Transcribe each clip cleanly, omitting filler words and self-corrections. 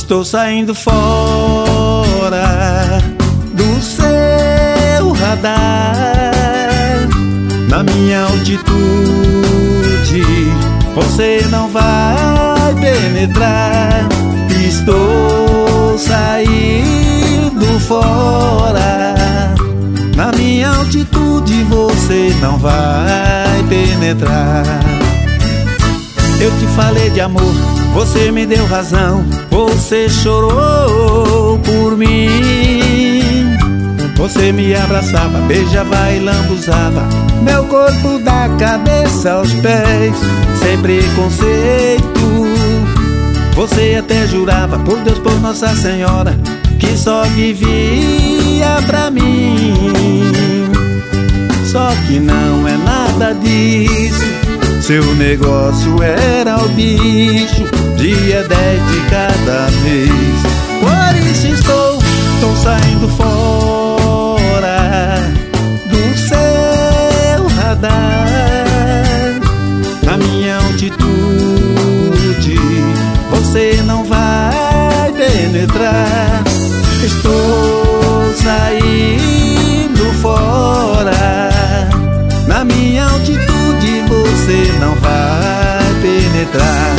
Estou saindo fora do seu radar. Na minha altitude você não vai penetrar. Estou saindo fora. Na minha altitude você não vai penetrar. Eu te falei de amor, você me deu razão. Você chorou por mim. Você me abraçava, beijava e lambuzava meu corpo da cabeça aos pés, sem preconceito. Você até jurava, por Deus, por Nossa Senhora, que só vivia pra mim. Só que não é nada disso. Seu negócio era o bicho, dia 10 de cada mês. Por isso estou saindo fora do seu radar. Na minha altitude você não vai penetrar. Estou saindo fora. Na minha altitude você não vai penetrar.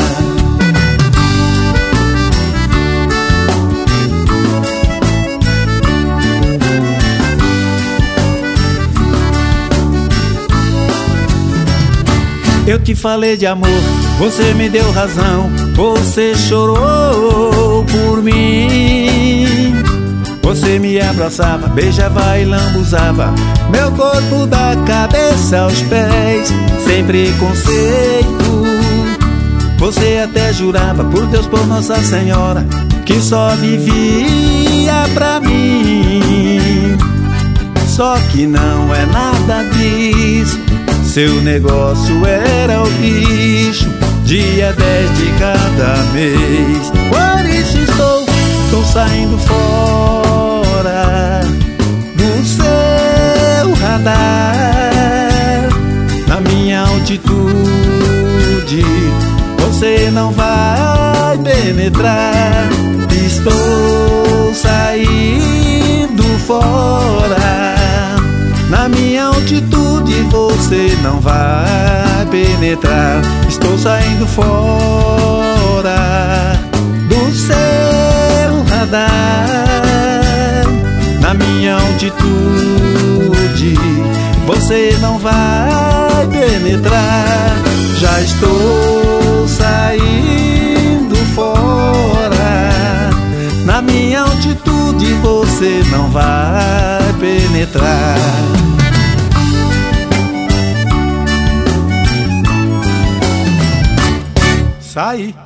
Eu te falei de amor, você me deu razão. Você chorou por mim. Você me abraçava, beijava e lambuzava meu corpo da cabeça aos pés, sem preconceito. Você até jurava, por Deus, por Nossa Senhora, que só vivia pra mim. Só que não é nada disso. Seu negócio era o bicho, dia 10 de cada mês. Por isso estou saindo fora do seu radar. Na minha altitude você não vai penetrar. Estou saindo fora. Na minha altitude você não vai penetrar. Estou saindo fora do seu radar. Na minha altitude você não vai penetrar. Já estou saindo fora. Na minha altitude você não vai penetrar. Sai!